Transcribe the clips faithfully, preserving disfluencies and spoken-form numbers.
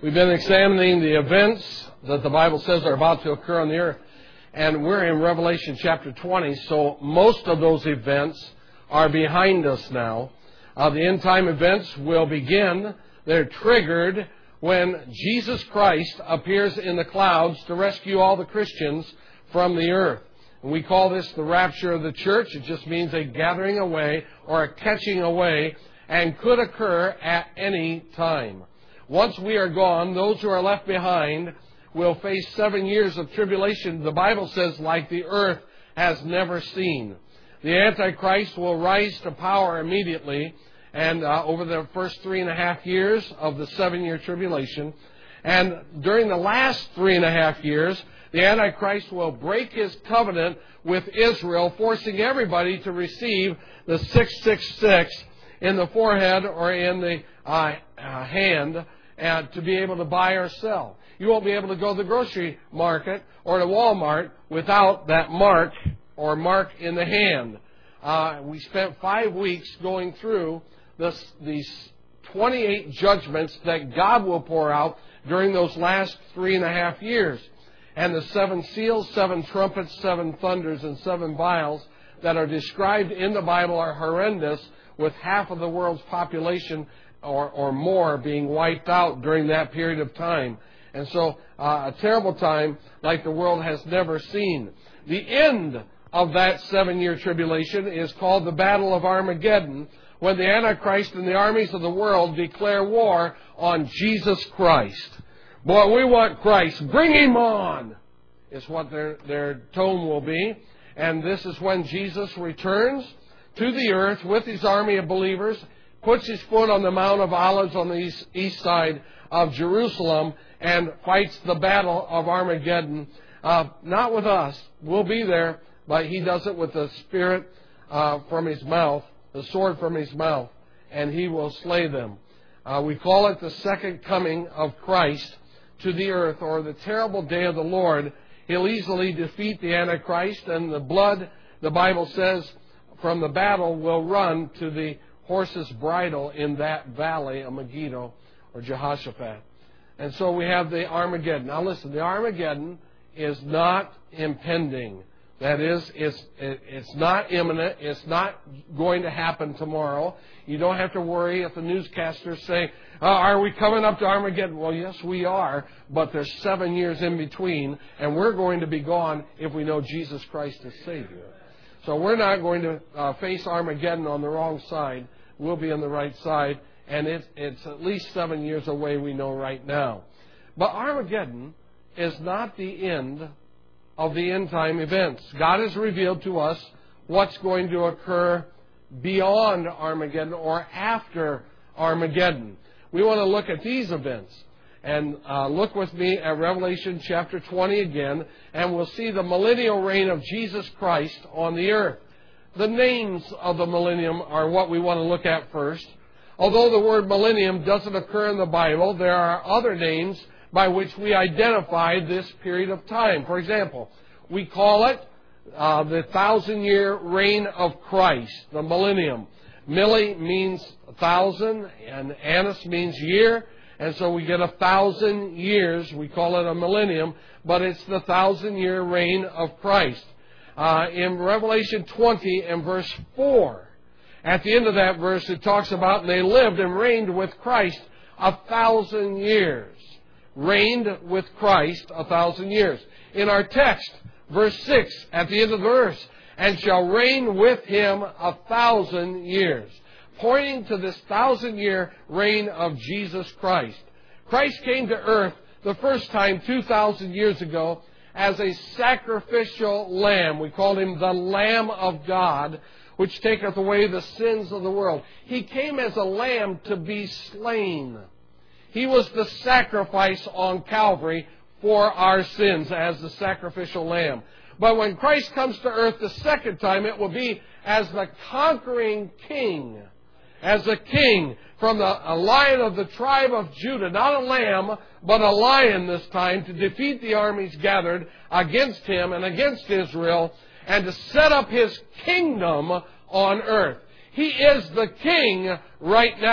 We've been examining the events that the Bible says are about to occur on the earth. And we're in Revelation chapter twenty, so most of those events are behind us now. Uh, the end time events will begin. They're triggered when Jesus Christ appears in the clouds to rescue all the Christians from the earth. And we call this the rapture of the church. It just means a gathering away or a catching away, and could occur at any time. Once we are gone, those who are left behind will face seven years of tribulation, the Bible says, like the earth has never seen. The Antichrist will rise to power immediately, and uh, over the first three and a half years of the seven-year tribulation. And during the last three and a half years, the Antichrist will break his covenant with Israel, forcing everybody to receive the six six six in the forehead or in the uh, uh, hand, and to be able to buy or sell. You won't be able to go to the grocery market or to Walmart without that mark or mark in the hand. Uh, we spent five weeks going through this, these twenty-eight judgments that God will pour out during those last three and a half years. And the seven seals, seven trumpets, seven thunders, and seven vials that are described in the Bible are horrendous, with half of the world's population or, or more being wiped out during that period of time. And so uh, a terrible time like the world has never seen. The end of that seven-year tribulation is called the Battle of Armageddon, when the Antichrist and the armies of the world declare war on Jesus Christ. Boy, we want Christ. Bring Him on, is what their, their tone will be. And this is when Jesus returns to the earth with His army of believers, puts His foot on the Mount of Olives on the east, east side of Jerusalem, and fights the battle of Armageddon. Uh, not with us. We'll be there, but He does it with the Spirit uh, from His mouth, the sword from His mouth, and He will slay them. Uh, we call it the second coming of Christ to the earth, or the terrible day of the Lord. He'll easily defeat the Antichrist, and the blood, the Bible says, from the battle will run to the horse's bridle in that valley of Megiddo or Jehoshaphat. And so we have the Armageddon. Now listen, the Armageddon is not impending. That is, it's, it's not imminent. It's not going to happen tomorrow. You don't have to worry if the newscasters say, oh, are we coming up to Armageddon? Well, yes, we are, but there's seven years in between, and we're going to be gone if we know Jesus Christ is Savior. So we're not going to uh, face Armageddon on the wrong side. We'll be on the right side, and it's, it's at least seven years away, we know right now. But Armageddon is not the end of the end-time events. God has revealed to us what's going to occur beyond Armageddon or after Armageddon. We want to look at these events. And uh, look with me at Revelation chapter twenty again, and we'll see the millennial reign of Jesus Christ on the earth. The names of the millennium are what we want to look at first. Although the word millennium doesn't occur in the Bible, there are other names by which we identify this period of time. For example, we call it uh, the thousand-year reign of Christ, the millennium. Milli means thousand, and Annis means year, and so we get a thousand years. We call it a millennium, but it's the thousand-year reign of Christ. Uh, in Revelation twenty and verse four, at the end of that verse, it talks about, and they lived and reigned with Christ a thousand years. Reigned with Christ a thousand years. In our text, verse six, at the end of the verse, and shall reign with Him a thousand years, pointing to this thousand-year reign of Jesus Christ. Christ came to earth the first time two thousand years ago as a sacrificial lamb. We call Him the Lamb of God, which taketh away the sins of the world. He came as a lamb to be slain. He was the sacrifice on Calvary for our sins as the sacrificial lamb. But when Christ comes to earth the second time, it will be as the conquering king. As a king from the, a lion of the tribe of Judah. Not a lamb, but a lion this time, to defeat the armies gathered against Him and against Israel, and to set up His kingdom on earth. He is the king right now.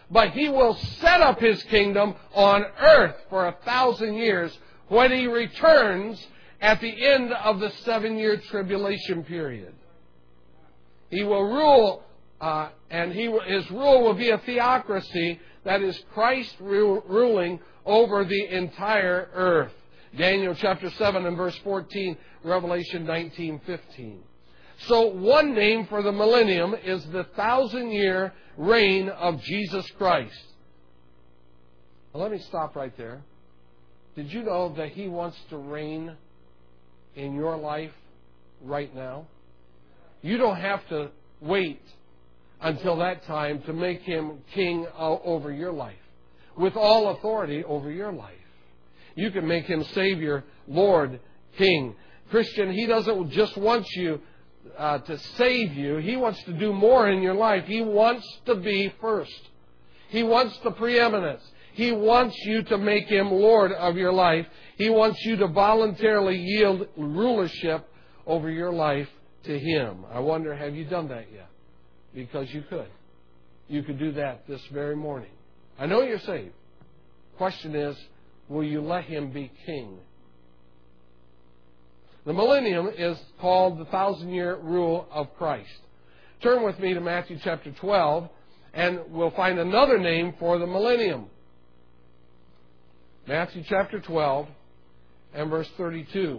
but He will set up His kingdom on earth for a thousand years when He returns at the end of the seven-year tribulation period. He will rule, uh, and he, His rule will be a theocracy, that is Christ ru- ruling over the entire earth. Daniel chapter seven and verse fourteen, Revelation nineteen fifteen. So one name for the millennium is the thousand-year reign of Jesus Christ. Well, let me stop right there. Did you know that He wants to reign in your life right now? You don't have to wait until that time to make Him king over your life, with all authority over your life. You can make Him Savior, Lord, King. Christian, He doesn't just want you uh, to save you. He wants to do more in your life. He wants to be first. He wants the preeminence. He wants you to make Him Lord of your life. He wants you to voluntarily yield rulership over your life to Him. I wonder, have you done that yet? Because you could. You could do that this very morning. I know you're saved. Question is, will you let Him be king? The millennium is called the thousand-year rule of Christ. Turn with me to Matthew chapter twelve, and we'll find another name for the millennium. Matthew chapter twelve and verse thirty-two.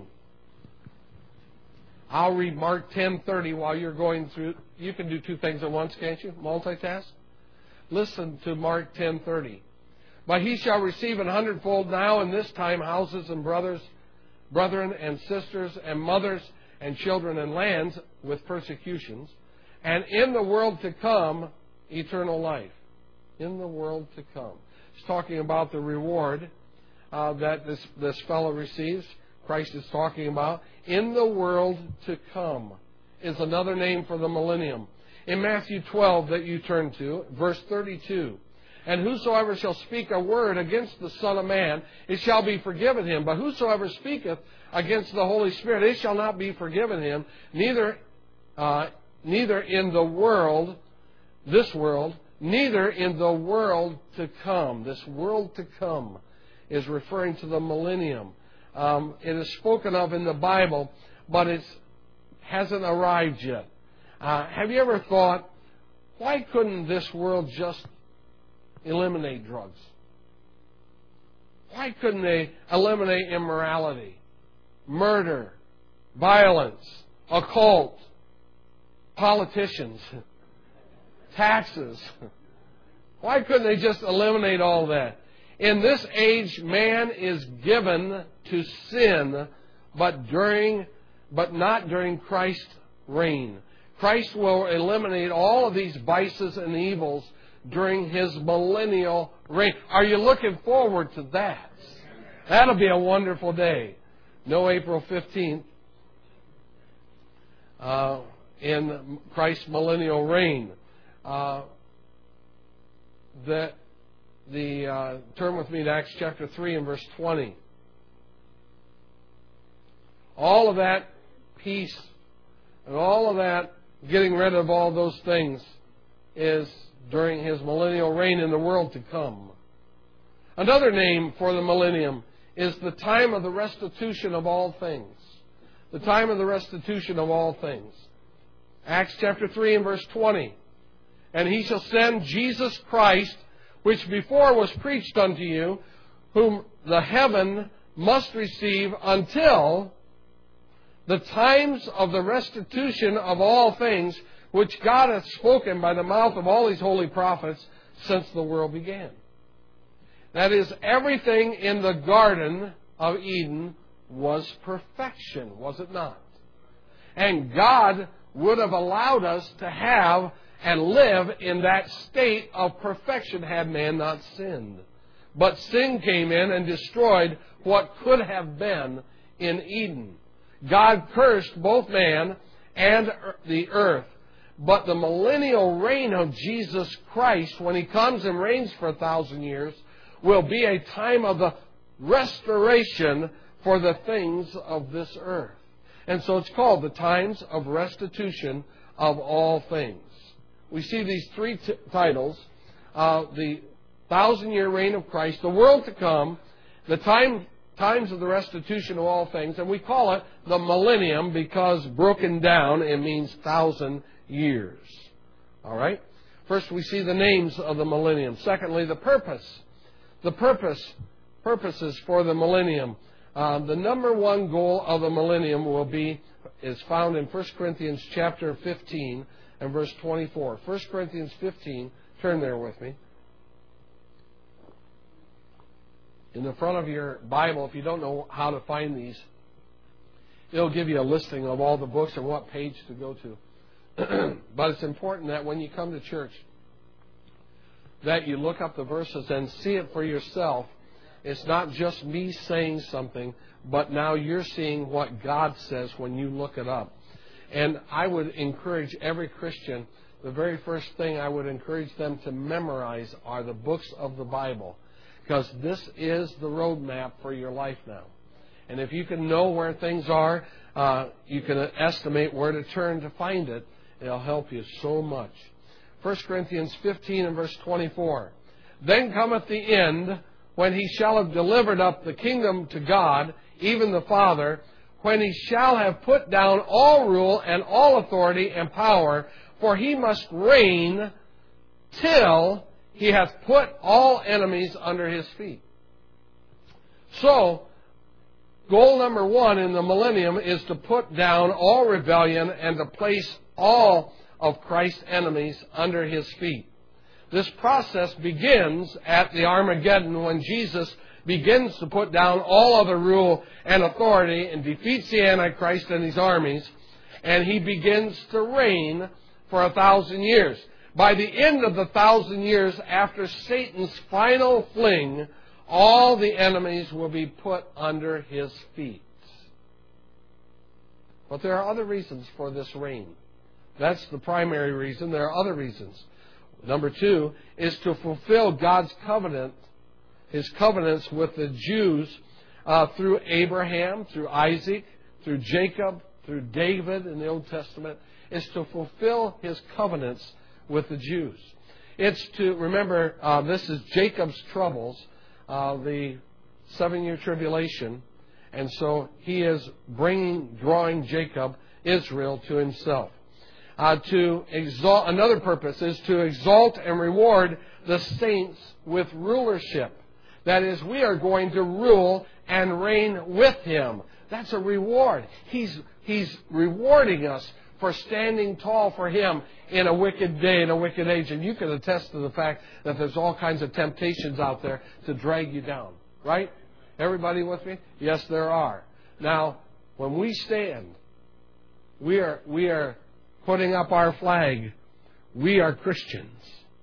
I'll read Mark ten thirty while you're going through. You can do two things at once, can't you? Multitask. Listen to Mark ten thirty. But he shall receive an hundredfold now in this time houses and brothers, brethren and sisters and mothers and children and lands with persecutions, and in the world to come eternal life. In the world to come. He's talking about the reward uh, that this this fellow receives. Christ is talking about. In the world to come is another name for the millennium. In Matthew twelve that you turn to, verse thirty-two. And whosoever shall speak a word against the Son of Man, it shall be forgiven him. But whosoever speaketh against the Holy Spirit, it shall not be forgiven him, neither uh, neither in the world, this world, neither in the world to come. This world to come is referring to the millennium. Um, it is spoken of in the Bible, but it hasn't arrived yet. Uh, have you ever thought, why couldn't this world just eliminate drugs? Why couldn't they eliminate immorality, murder, violence, occult, politicians, taxes? Why couldn't they just eliminate all that? In this age, man is given to sin, but during, but not during Christ's reign. Christ will eliminate all of these vices and evils during His millennial reign. Are you looking forward to that? That'll be a wonderful day. No April fifteenth uh, in Christ's millennial reign. Uh, the the uh, turn with me to Acts chapter three and verse twenty. All of that peace and all of that getting rid of all those things is during His millennial reign in the world to come. Another name for the millennium is the time of the restitution of all things. The time of the restitution of all things. Acts chapter three and verse twenty. And He shall send Jesus Christ, which before was preached unto you, whom the heaven must receive until the times of the restitution of all things, which God hath spoken by the mouth of all His holy prophets since the world began. That is, everything in the Garden of Eden was perfection, was it not? And God would have allowed us to have and live in that state of perfection had man not sinned. But sin came in and destroyed what could have been in Eden. God cursed both man and the earth. But the millennial reign of Jesus Christ, when He comes and reigns for a thousand years, will be a time of the restoration for the things of this earth. And so it's called the times of restitution of all things. We see these three t- titles uh, the thousand-year reign of Christ, the world to come, the time times of the restitution of all things, and we call it the millennium because broken down it means thousand years. All right? First we see the names of the millennium. Secondly, the purpose. The purpose, purposes for the millennium. Uh, the number one goal of the millennium will be, is found in First Corinthians chapter fifteen and verse twenty-four. First Corinthians fifteen, turn there with me. In the front of your Bible, if you don't know how to find these, it'll give you a listing of all the books and what page to go to. But it's important that when you come to church, that you look up the verses and see it for yourself. It's not just me saying something, but now you're seeing what God says when you look it up. And I would encourage every Christian, the very first thing I would encourage them to memorize are the books of the Bible. Because this is the roadmap for your life now. And if you can know where things are, uh, you can estimate where to turn to find it. It'll help you so much. First Corinthians fifteen and verse twenty-four. Then cometh the end, when he shall have delivered up the kingdom to God, even the Father, when he shall have put down all rule and all authority and power, for he must reign till he hath put all enemies under his feet. So, goal number one in the millennium is to put down all rebellion and to place all of Christ's enemies under his feet. This process begins at the Armageddon when Jesus begins to put down all other rule and authority and defeats the Antichrist and his armies, and he begins to reign for a thousand years. By the end of the thousand years, after Satan's final fling, all the enemies will be put under his feet. But there are other reasons for this reign. That's the primary reason. There are other reasons. Number two is to fulfill God's covenant, his covenants with the Jews uh, through Abraham, through Isaac, through Jacob, through David in the Old Testament, is to fulfill his covenants with the Jews. It's to, remember, uh, this is Jacob's troubles, uh, the seven-year tribulation, and so he is bringing, drawing Jacob, Israel, to himself. Uh, to exalt, another purpose is to exalt and reward the saints with rulership. That is, we are going to rule and reign with him. That's a reward. He's, he's rewarding us for standing tall for him in a wicked day, in a wicked age. And you can attest to the fact that there's all kinds of temptations out there to drag you down. Right? Everybody with me? Yes, there are. Now, when we stand, we are, we are putting up our flag. We are Christians.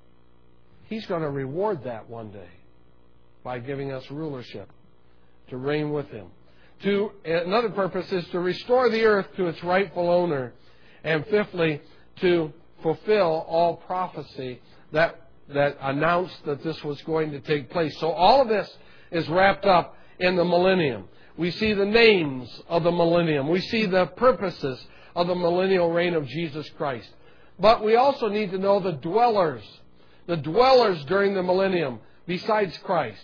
He's going to reward that one day by giving us rulership to reign with him. To, another purpose is to restore the earth to its rightful owner. And fifthly, to fulfill all prophecy that, that announced that this was going to take place. So all of this is wrapped up in the millennium. We see the names of the millennium. We see the purposes of the millennial reign of Jesus Christ. But we also need to know the dwellers. The dwellers during the millennium besides Christ.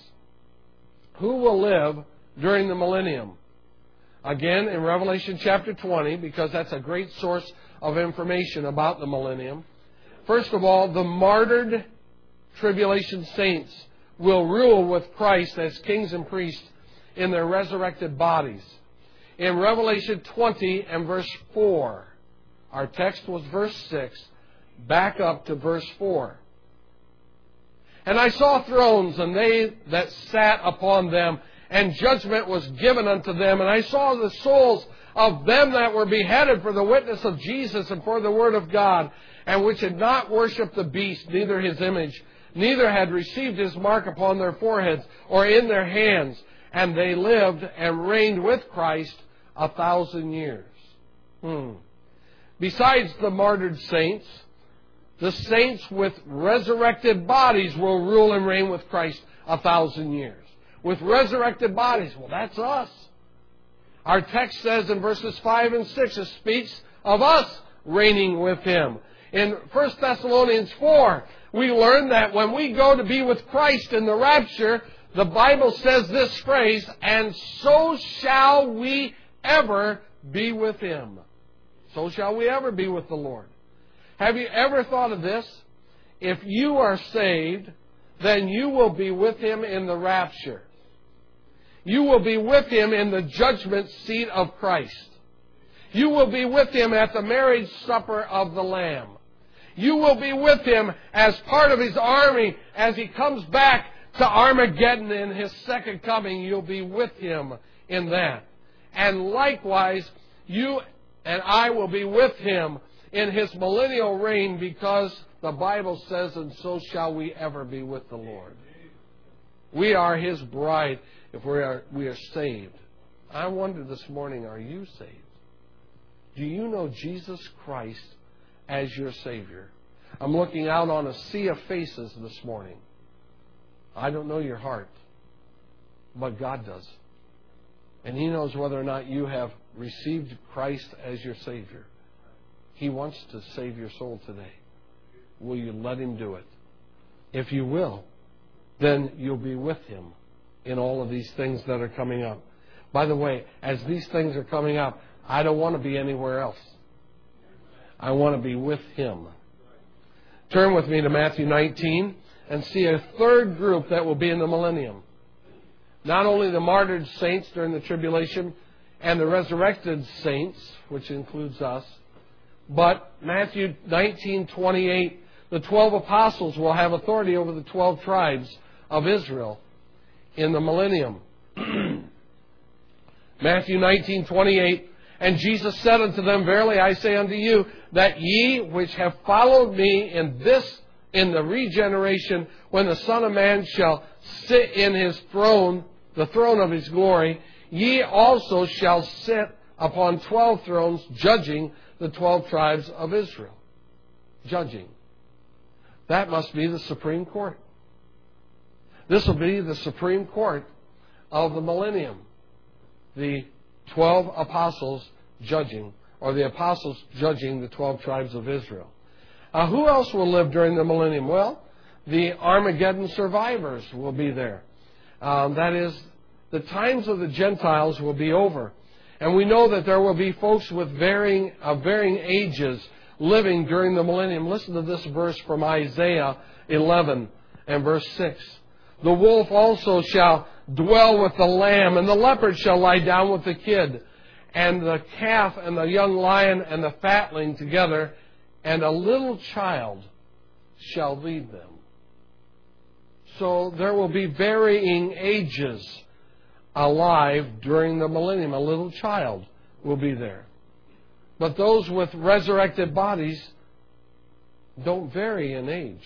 Who will live during the millennium? Again, in Revelation chapter twenty, because that's a great source of information about the millennium. First of all, the martyred tribulation saints will rule with Christ as kings and priests in their resurrected bodies. In Revelation twenty and verse four, our text was verse six, back up to verse four. And I saw thrones, and they that sat upon them, and judgment was given unto them. And I saw the souls of them that were beheaded for the witness of Jesus and for the word of God, and which had not worshipped the beast, neither his image, neither had received his mark upon their foreheads or in their hands. And they lived and reigned with Christ a thousand years. Hmm. Besides the martyred saints, the saints with resurrected bodies will rule and reign with Christ a thousand years. With resurrected bodies. Well, that's us. Our text says in verses five and six, it speaks of us reigning with him. In First Thessalonians four, we learn that when we go to be with Christ in the rapture, the Bible says this phrase, and so shall we ever be with Him. So shall we ever be with the Lord. Have you ever thought of this? If you are saved, then you will be with Him in the rapture. You will be with Him in the judgment seat of Christ. You will be with Him at the marriage supper of the Lamb. You will be with Him as part of His army as He comes back to Armageddon in His second coming. You'll be with Him in that. And likewise, you and I will be with Him in His millennial reign, because the Bible says, and so shall we ever be with the Lord. We are His bride if we are, we are saved. I wonder this morning, are you saved? Do you know Jesus Christ as your Savior? I'm looking out on a sea of faces this morning. I don't know your heart, but God does. And He knows whether or not you have received Christ as your Savior. He wants to save your soul today. Will you let Him do it? If you will, then you'll be with Him in all of these things that are coming up. By the way, as these things are coming up, I don't want to be anywhere else. I want to be with Him. Turn with me to Matthew nineteen and see a third group that will be in the millennium. Not only the martyred saints during the tribulation and the resurrected saints, which includes us, but Matthew nineteen twenty-eight, the twelve apostles will have authority over the twelve tribes of Israel in the millennium. Matthew nineteen twenty-eight, and Jesus said unto them, verily I say unto you, that ye which have followed me in this, in the regeneration, when the Son of Man shall sit in His throne, the throne of His glory, ye also shall sit upon twelve thrones, judging the twelve tribes of Israel. Judging. That must be the Supreme Court. This will be the Supreme Court of the millennium. The twelve apostles judging, or the apostles judging the twelve tribes of Israel. Uh, who else will live during the millennium? Well, the Armageddon survivors will be there. Um, that is, the times of the Gentiles will be over. And we know that there will be folks with varying, uh, varying ages living during the millennium. Listen to this verse from Isaiah eleven and verse six. The wolf also shall dwell with the lamb, and the leopard shall lie down with the kid, and the calf and the young lion and the fatling together, and a little child shall lead them. So there will be varying ages alive during the millennium. A little child will be there. But those with resurrected bodies don't vary in age.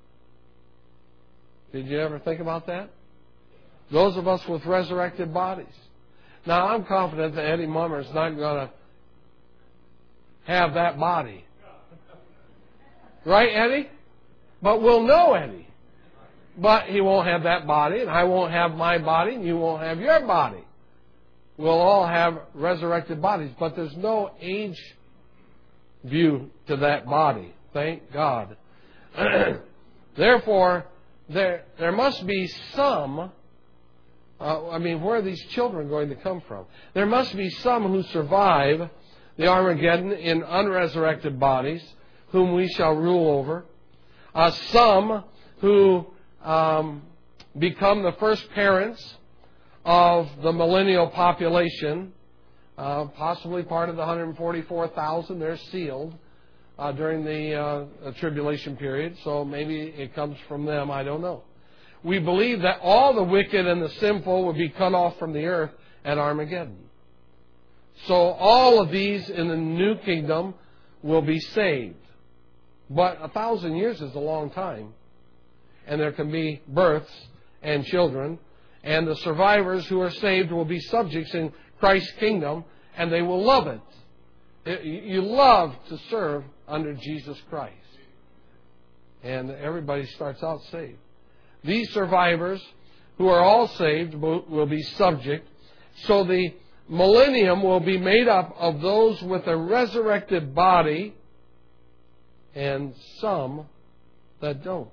Did you ever think about that? Those of us with resurrected bodies. Now, I'm confident that Eddie Mummer is not going to have that body. Right, Eddie? But we'll know Eddie. But he won't have that body, and I won't have my body, and you won't have your body. We'll all have resurrected bodies, but there's no age view to that body. Thank God. Therefore, there there must be some, uh, I mean, where are these children going to come from? There must be some who survive the Armageddon in unresurrected bodies, whom we shall rule over. Uh, some who um, become the first parents of the millennial population, uh, possibly part of the one hundred forty-four thousand. They're sealed uh, during the uh, tribulation period, so maybe it comes from them. I don't know. We believe that all the wicked and the sinful will be cut off from the earth at Armageddon. So all of these in the new kingdom will be saved. But a thousand years is a long time. And there can be births and children. And the survivors who are saved will be subjects in Christ's kingdom. And they will love it. it you love to serve under Jesus Christ. And everybody starts out saved. These survivors who are all saved will be subject. So the millennium will be made up of those with a resurrected body and some that don't.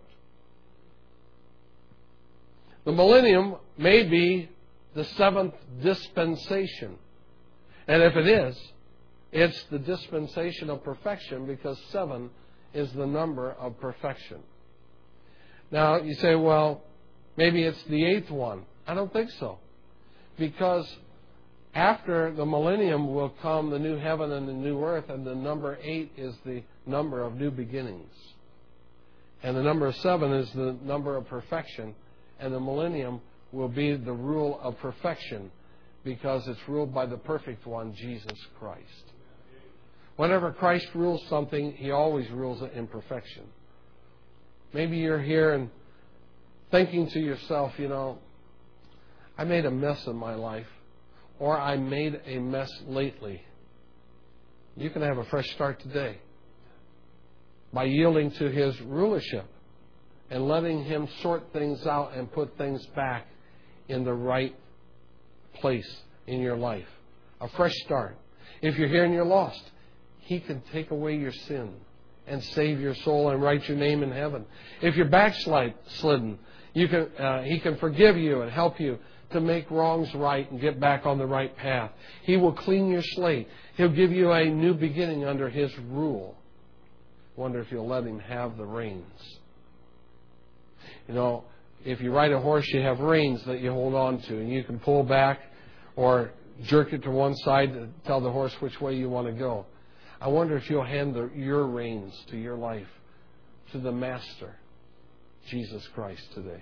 The millennium may be the seventh dispensation. And if it is, it's the dispensation of perfection, because seven is the number of perfection. Now, you say, well, maybe it's the eighth one. I don't think so. Because after the millennium will come the new heaven and the new earth, and the number eight is the number of new beginnings. And the number seven is the number of perfection. And the millennium will be the rule of perfection, because it's ruled by the perfect one, Jesus Christ. Whenever Christ rules something, He always rules it in perfection. Maybe you're here and thinking to yourself, you know, I made a mess in my life, or I made a mess lately. You can have a fresh start today by yielding to His rulership and letting Him sort things out and put things back in the right place in your life. A fresh start. If you're here and you're lost, He can take away your sin and save your soul and write your name in heaven. If you're backslidden, you can, uh, He can forgive you and help you to make wrongs right and get back on the right path. He will clean your slate. He'll give you a new beginning under His rule. Wonder if you'll let Him have the reins. You know, if you ride a horse, you have reins that you hold on to, and you can pull back or jerk it to one side to tell the horse which way you want to go. I wonder if you'll hand the, your reins to your life to the Master, Jesus Christ, today.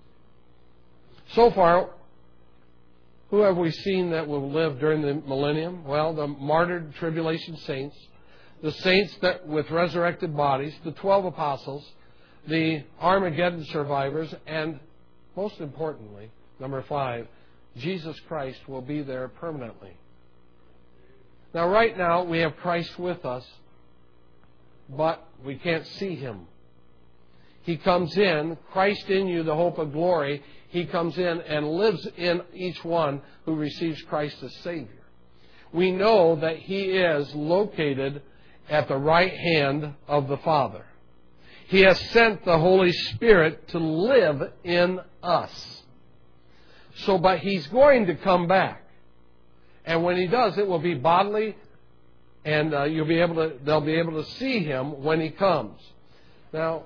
So far, who have we seen that will live during the millennium? Well, the martyred tribulation saints, the saints that with resurrected bodies, the twelve apostles, the Armageddon survivors, and most importantly, number five, Jesus Christ will be there permanently. Now, right now, we have Christ with us, but we can't see Him. He comes in, Christ in you, the hope of glory. He comes in and lives in each one who receives Christ as Savior. We know that He is located at the right hand of the Father. He has sent the Holy Spirit to live in us. So, but He's going to come back. And when He does, it will be bodily, and uh, you'll be able to, they'll be able to see Him when He comes. Now,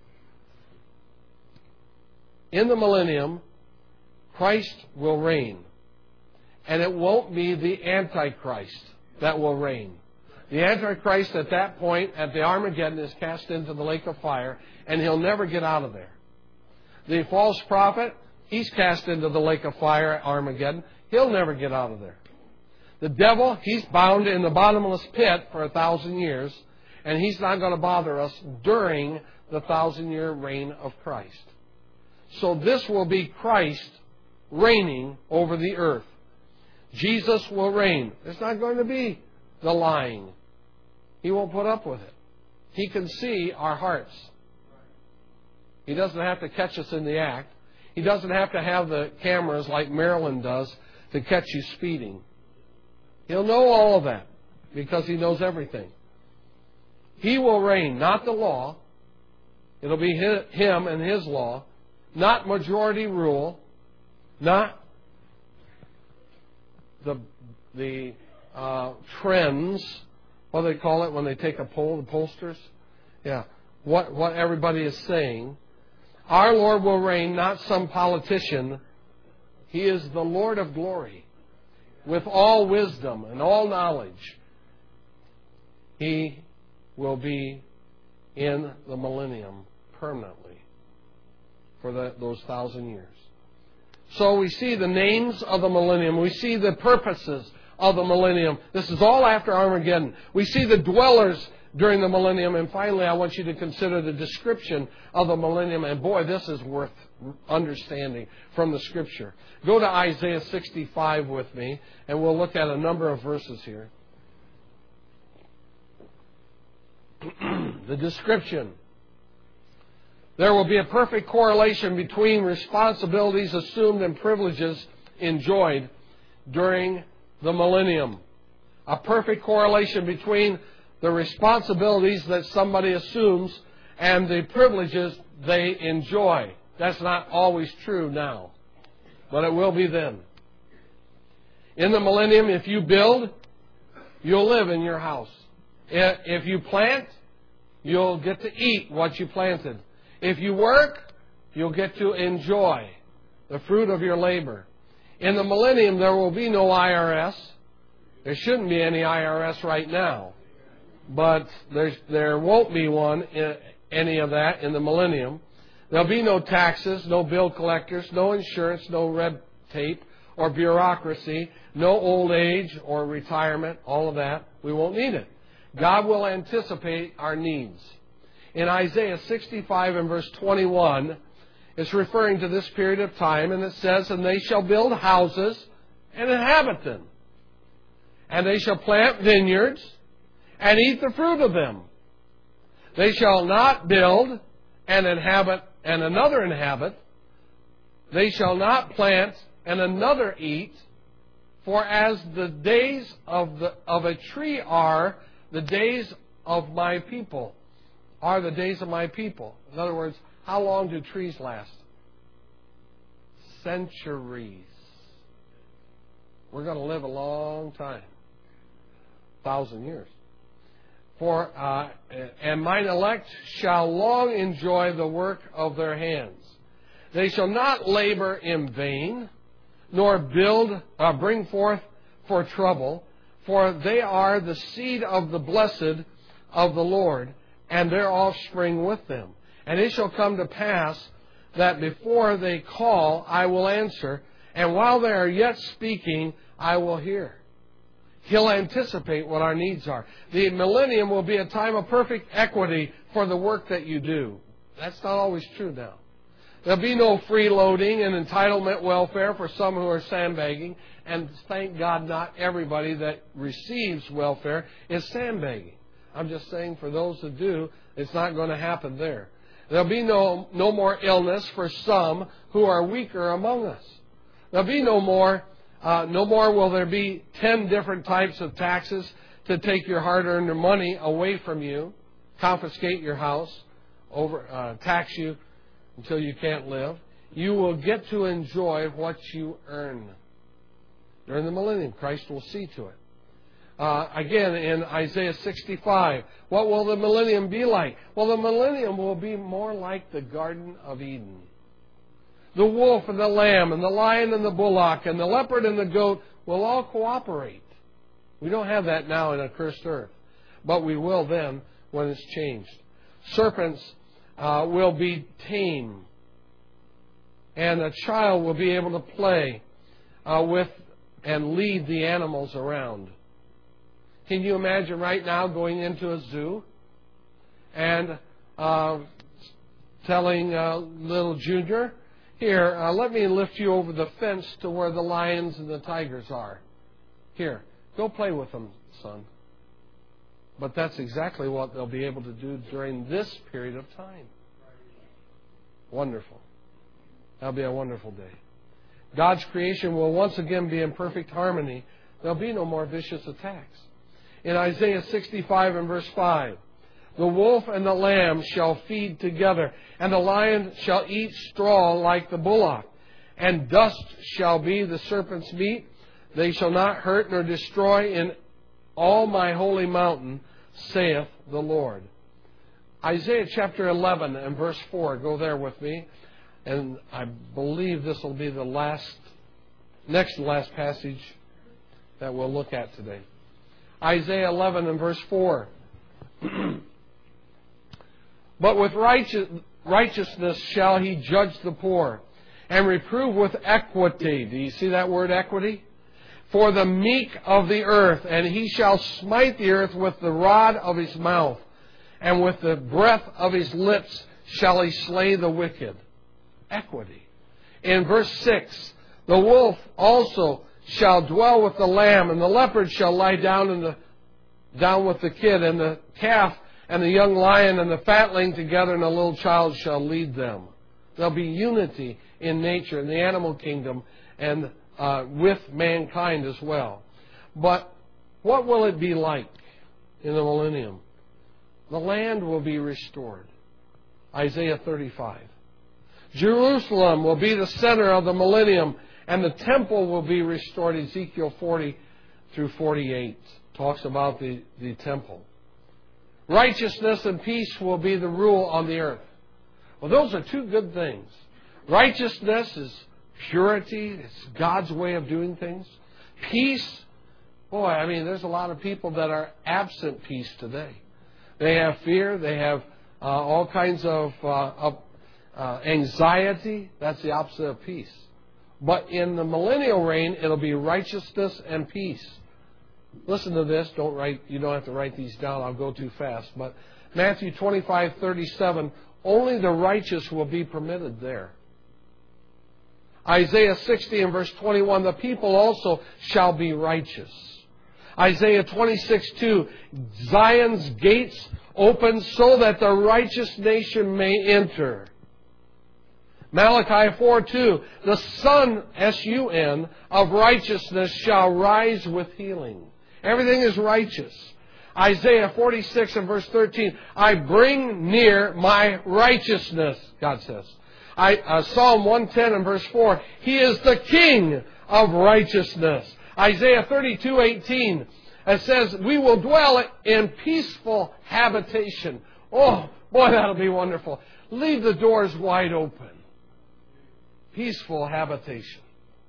in the millennium, Christ will reign. And it won't be the Antichrist that will reign. The Antichrist at that point, at the Armageddon, is cast into the lake of fire, and he'll never get out of there. The false prophet, he's cast into the lake of fire at Armageddon. He'll never get out of there. The devil, he's bound in the bottomless pit for a thousand years, and he's not going to bother us during the thousand-year reign of Christ. So this will be Christ reigning over the earth. Jesus will reign. There's not going to be the lying. He won't put up with it. He can see our hearts. He doesn't have to catch us in the act. He doesn't have to have the cameras like Maryland does to catch you speeding. He'll know all of that because He knows everything. He will reign, not the law. It'll be Him and His law, not majority rule, not the the uh, trends. What do they call it when they take a poll, the pollsters? Yeah, what what everybody is saying. Our Lord will reign, not some politician. He is the Lord of glory, with all wisdom and all knowledge. He will be in the millennium permanently for the, those thousand years. So we see the names of the millennium. We see the purposes of the millennium. This is all after Armageddon. We see the dwellers during the millennium. And finally, I want you to consider the description of the millennium. And boy, this is worth understanding from the Scripture. Go to Isaiah sixty-five with me, and we'll look at a number of verses here. The description. There will be a perfect correlation between responsibilities assumed and privileges enjoyed during the millennium. A perfect correlation between the responsibilities that somebody assumes and the privileges they enjoy. That's not always true now, but it will be then. In the millennium, if you build, you'll live in your house. If you plant, you'll get to eat what you planted. If you work, you'll get to enjoy the fruit of your labor. In the millennium, there will be no I R S. There shouldn't be any I R S right now. But there's, there won't be one, in, any of that in the millennium. There'll be no taxes, no bill collectors, no insurance, no red tape or bureaucracy, no old age or retirement, all of that. We won't need it. God will anticipate our needs. In Isaiah sixty-five and verse twenty-one, it's referring to this period of time, and it says, "And they shall build houses and inhabit them. And they shall plant vineyards and eat the fruit of them. They shall not build and inhabit and another inhabit. They shall not plant and another eat. For as the days of the of a tree are, the days of my people are the days of my people." In other words, how long do trees last? Centuries. We're going to live a long time. A thousand years. For uh, and mine elect shall long enjoy the work of their hands. They shall not labor in vain, nor build, uh, bring forth for trouble, for they are the seed of the blessed of the Lord, and their offspring with them. And it shall come to pass that before they call, I will answer, and while they are yet speaking, I will hear. He'll anticipate what our needs are. The millennium will be a time of perfect equity for the work that you do. That's not always true now. There'll be no freeloading and entitlement welfare for some who are sandbagging. And thank God not everybody that receives welfare is sandbagging. I'm just saying for those who do, it's not going to happen there. There'll be no, no more illness for some who are weaker among us. There'll be no more, uh, no more will there be ten different types of taxes to take your hard-earned money away from you, confiscate your house, over uh, tax you until you can't live. You will get to enjoy what you earn. During the millennium, Christ will see to it. Uh, again, in Isaiah sixty-five, what will the millennium be like? Well, the millennium will be more like the Garden of Eden. The wolf and the lamb and the lion and the bullock and the leopard and the goat will all cooperate. We don't have that now in a cursed earth, but we will then when it's changed. Serpents uh, will be tame, and a child will be able to play uh, with and lead the animals around. Can you imagine right now going into a zoo and uh, telling uh, little Junior, here, uh, let me lift you over the fence to where the lions and the tigers are. Here, go play with them, son. But that's exactly what they'll be able to do during this period of time. Wonderful. That'll be a wonderful day. God's creation will once again be in perfect harmony. There'll be no more vicious attacks. In Isaiah sixty-five and verse five, the wolf and the lamb shall feed together, and the lion shall eat straw like the bullock, and dust shall be the serpent's meat. They shall not hurt nor destroy in all my holy mountain, saith the Lord. Isaiah chapter eleven and verse four. Go there with me. And I believe this will be the last, next to last passage that we'll look at today. Isaiah eleven and verse four. But with righteous, righteousness shall he judge the poor, and reprove with equity. Do you see that word equity? For the meek of the earth, and he shall smite the earth with the rod of his mouth, and with the breath of his lips shall he slay the wicked. Equity. In verse six, the wolf also shall dwell with the lamb, and the leopard shall lie down in the down with the kid, and the calf and the young lion and the fatling together, and a little child shall lead them. There'll be unity in nature, in the animal kingdom, and uh, with mankind as well. But what will it be like in the millennium? The land will be restored. Isaiah thirty-five. Jerusalem will be the center of the millennium, and the temple will be restored. Ezekiel forty through forty-eight talks about the, the temple. Righteousness and peace will be the rule on the earth. Well, those are two good things. Righteousness is purity. It's God's way of doing things. Peace, boy, I mean, there's a lot of people that are absent peace today. They have fear. They have uh, all kinds of, uh, of uh, anxiety. That's the opposite of peace. But in the millennial reign, it'll be righteousness and peace. Listen to this. Don't write. You don't have to write these down. I'll go too fast. But Matthew twenty-five thirty-seven. Only the righteous will be permitted there. Isaiah sixty and verse twenty-one. The people also shall be righteous. Isaiah twenty-six two. Zion's gates open so that the righteous nation may enter. Malachi four two. The sun, S U N, of righteousness shall rise with healing. Everything is righteous. Isaiah forty-six and verse thirteen. I bring near my righteousness, God says. I, uh, Psalm one ten and verse four. He is the King of righteousness. Isaiah thirty-two eighteen. It says, we will dwell in peaceful habitation. Oh, boy, that'll be wonderful. Leave the doors wide open. Peaceful habitation.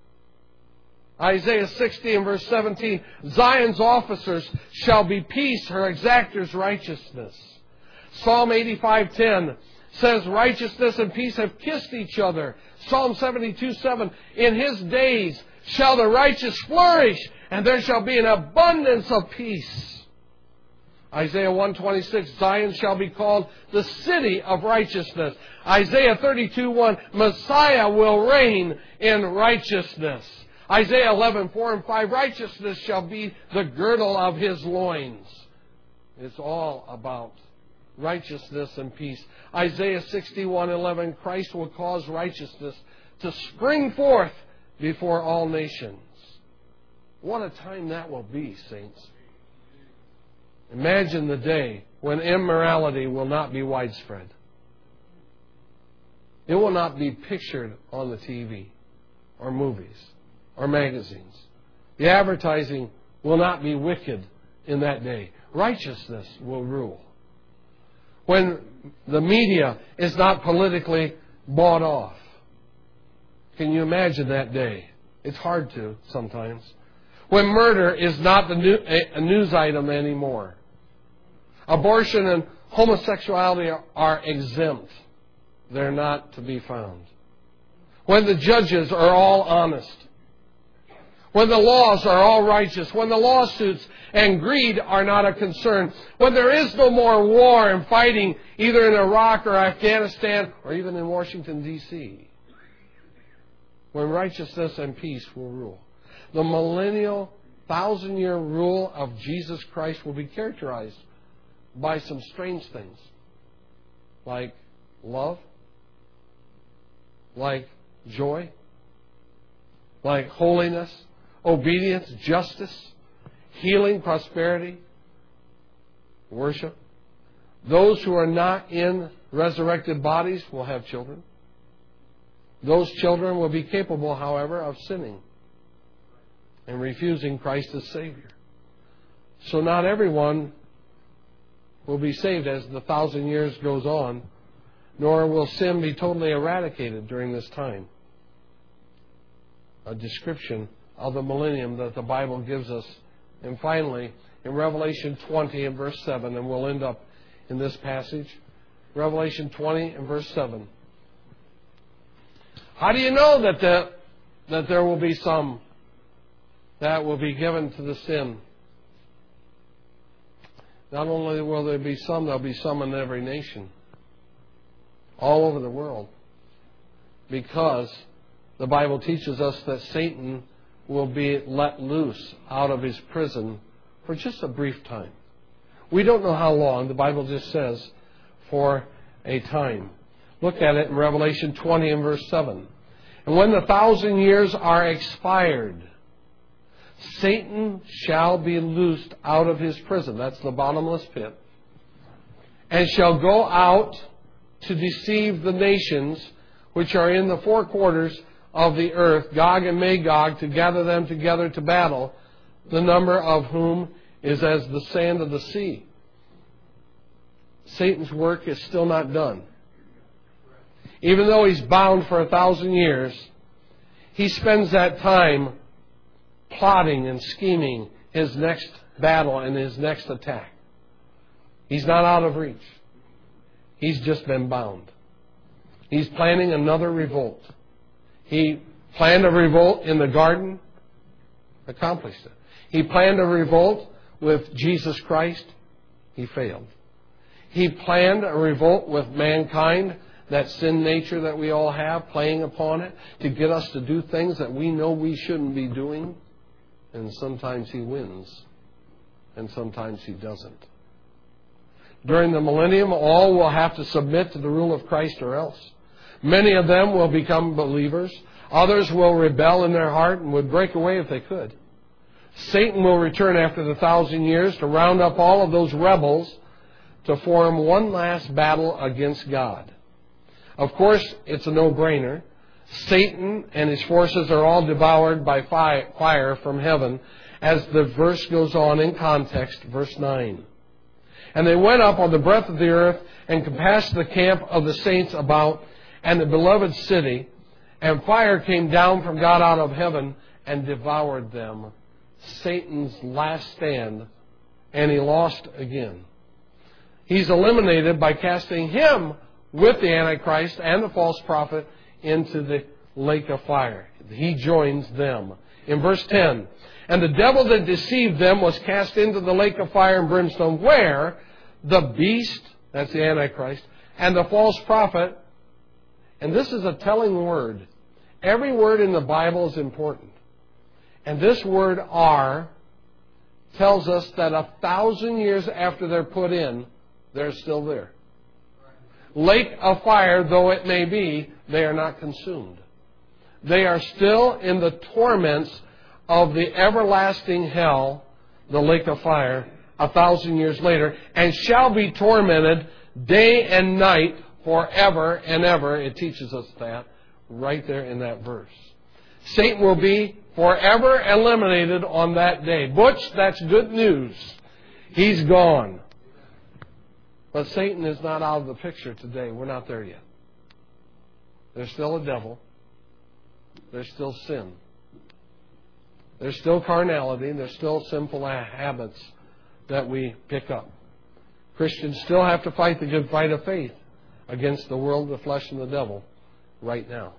Isaiah sixty and verse seventeen. Zion's officers shall be peace, her exactors righteousness. Psalm eighty-five ten says righteousness and peace have kissed each other. Psalm seventy-two seven. In his days shall the righteous flourish, and there shall be an abundance of peace. Isaiah one twenty-six. Zion shall be called the city of righteousness. Isaiah thirty-two one. Messiah will reign in righteousness. Isaiah eleven four and five. Righteousness shall be the girdle of his loins. It's all about righteousness and peace. Isaiah sixty-one eleven. Christ will cause righteousness to spring forth before all nations. What a time that will be, saints. Imagine the day when immorality will not be widespread. It will not be pictured on the T V or movies or magazines. The advertising will not be wicked in that day. Righteousness will rule. When the media is not politically bought off. Can you imagine that day? It's hard to sometimes. When murder is not the new, a news item anymore. Abortion and homosexuality are, are exempt. They're not to be found. When the judges are all honest. When the laws are all righteous. When the lawsuits and greed are not a concern. When there is no more war and fighting either in Iraq or Afghanistan or even in Washington, D C When righteousness and peace will rule. The millennial, thousand-year rule of Jesus Christ will be characterized by some strange things. Like love. Like joy. Like holiness. Obedience. Justice. Healing. Prosperity. Worship. Those who are not in resurrected bodies will have children. Those children will be capable, however, of sinning and refusing Christ as Savior. So not everyone will be saved as the thousand years goes on, nor will sin be totally eradicated during this time. A description of the millennium that the Bible gives us. And finally, in Revelation twenty and verse seven, and we'll end up in this passage, Revelation twenty and verse seven. How do you know that the, that there will be some that will be given to the sin? Not only will there be some, there will be some in every nation. All over the world. Because the Bible teaches us that Satan will be let loose out of his prison for just a brief time. We don't know how long. The Bible just says for a time. Look at it in Revelation twenty and verse seven. And when the thousand years are expired, Satan shall be loosed out of his prison. That's the bottomless pit. And shall go out to deceive the nations which are in the four quarters of the earth, Gog and Magog, to gather them together to battle, the number of whom is as the sand of the sea. Satan's work is still not done. Even though he's bound for a thousand years, he spends that time plotting and scheming his next battle and his next attack. He's not out of reach. He's just been bound. He's planning another revolt. He planned a revolt in the garden, accomplished it. He planned a revolt with Jesus Christ. He failed. He planned a revolt with mankind, that sin nature that we all have, playing upon it to get us to do things that we know we shouldn't be doing. And sometimes he wins, and sometimes he doesn't. During the millennium, all will have to submit to the rule of Christ or else. Many of them will become believers. Others will rebel in their heart and would break away if they could. Satan will return after the thousand years to round up all of those rebels to form one last battle against God. Of course, it's a no-brainer. Satan and his forces are all devoured by fire from heaven, as the verse goes on in context, verse nine. And they went up on the breadth of the earth and compassed the camp of the saints about and the beloved city, and fire came down from God out of heaven and devoured them. Satan's last stand, and he lost again. He's eliminated by casting him with the Antichrist and the false prophet into the lake of fire. He joins them. In verse ten, and the devil that deceived them was cast into the lake of fire and brimstone, where the beast, that's the Antichrist, and the false prophet, and this is a telling word. Every word in the Bible is important. And this word are tells us that a thousand years after they're put in, they're still there. Lake of fire, though it may be, they are not consumed. They are still in the torments of the everlasting hell, the lake of fire, a thousand years later, and shall be tormented day and night forever and ever. It teaches us that right there in that verse. Satan will be forever eliminated on that day. Butch, that's good news. He's gone. But Satan is not out of the picture today. We're not there yet. There's still a devil. There's still sin. There's still carnality. There's still sinful habits that we pick up. Christians still have to fight the good fight of faith against the world, the flesh, and the devil right now.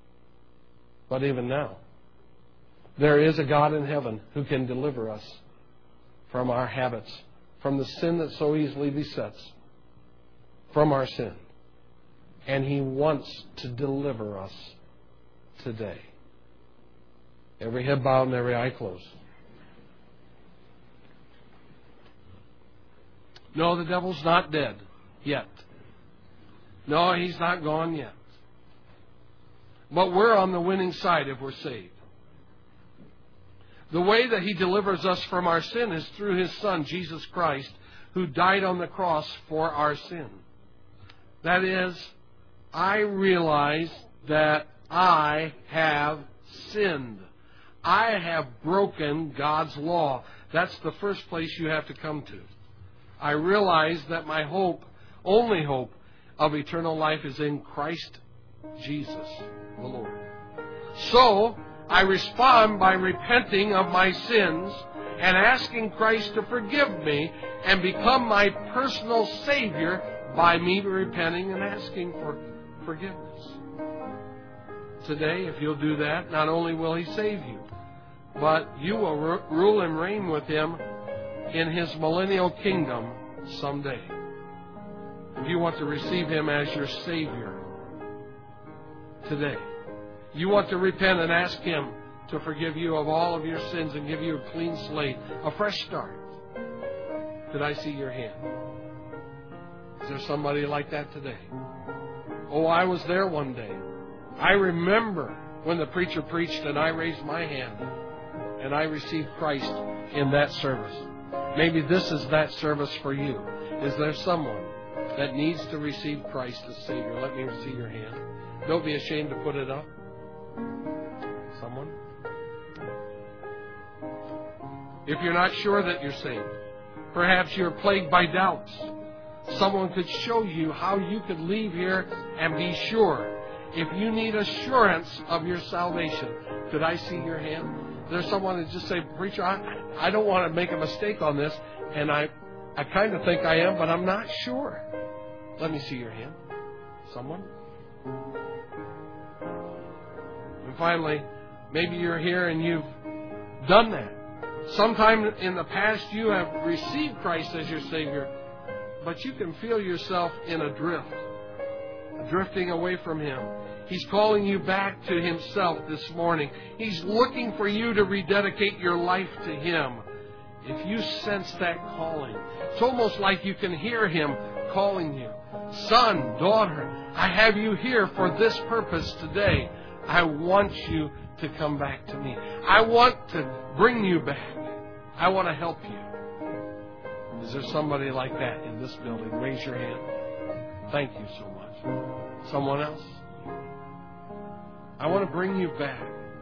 But even now, there is a God in heaven who can deliver us from our habits, from the sin that so easily besets, from our sin. And He wants to deliver us today. Every head bowed and every eye closed. No, the devil's not dead yet. No, he's not gone yet. But we're on the winning side if we're saved. The way that He delivers us from our sin is through His Son, Jesus Christ, who died on the cross for our sin. That is, I realize that I have sinned. I have broken God's law. That's the first place you have to come to. I realize that my hope, only hope, of eternal life is in Christ Jesus, the Lord. So, I respond by repenting of my sins and asking Christ to forgive me and become my personal Savior by me repenting and asking for forgiveness. Today, if you'll do that, not only will He save you, but you will r- rule and reign with Him in His millennial kingdom someday. If you want to receive Him as your Savior today, you want to repent and ask Him to forgive you of all of your sins and give you a clean slate, a fresh start. Could I see your hand? Is there somebody like that today? Oh, I was there one day. I remember when the preacher preached and I raised my hand and I received Christ in that service. Maybe this is that service for you. Is there someone that needs to receive Christ as Savior? Let me see your hand. Don't be ashamed to put it up. Someone? If you're not sure that you're saved, perhaps you're plagued by doubts. Someone could show you how you could leave here and be sure. If you need assurance of your salvation, could I see your hand? There's someone that just say, Preacher, I, I don't want to make a mistake on this, and I, I kind of think I am, but I'm not sure. Let me see your hand. Someone? And finally, maybe you're here and you've done that. Sometime in the past you have received Christ as your Savior, but you can feel yourself in a drift, drifting away from Him. He's calling you back to Himself this morning. He's looking for you to rededicate your life to Him. If you sense that calling, it's almost like you can hear Him calling you. Son, daughter, I have you here for this purpose today. I want you to come back to me. I want to bring you back. I want to help you. Is there somebody like that in this building? Raise your hand. Thank you so much. Someone else? I want to bring you back.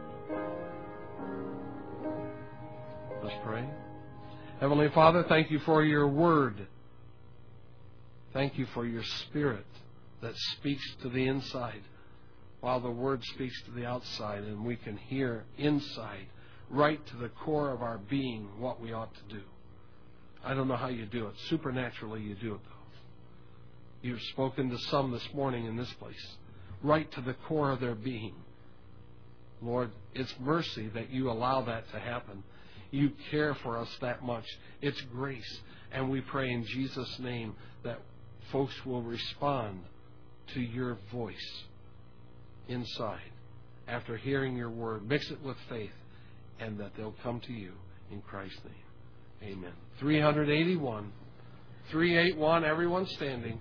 Let's pray. Heavenly Father, thank you for your word. Thank you for your Spirit that speaks to the inside while the word speaks to the outside, and we can hear inside, right to the core of our being, what we ought to do. I don't know how you do it. Supernaturally you do it, though. You've spoken to some this morning in this place, right to the core of their being. Lord, it's mercy that you allow that to happen. You care for us that much. It's grace. And we pray in Jesus' name that folks will respond to your voice inside after hearing your word. Mix it with faith, and that they'll come to you in Christ's name. Amen. three eighty-one. three eighty-one, everyone standing.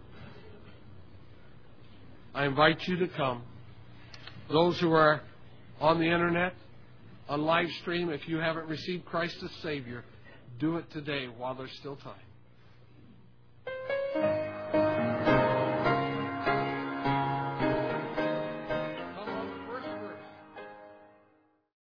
I invite you to come. Those who are on the internet, on live stream, if you haven't received Christ as Savior, do it today while there's still time.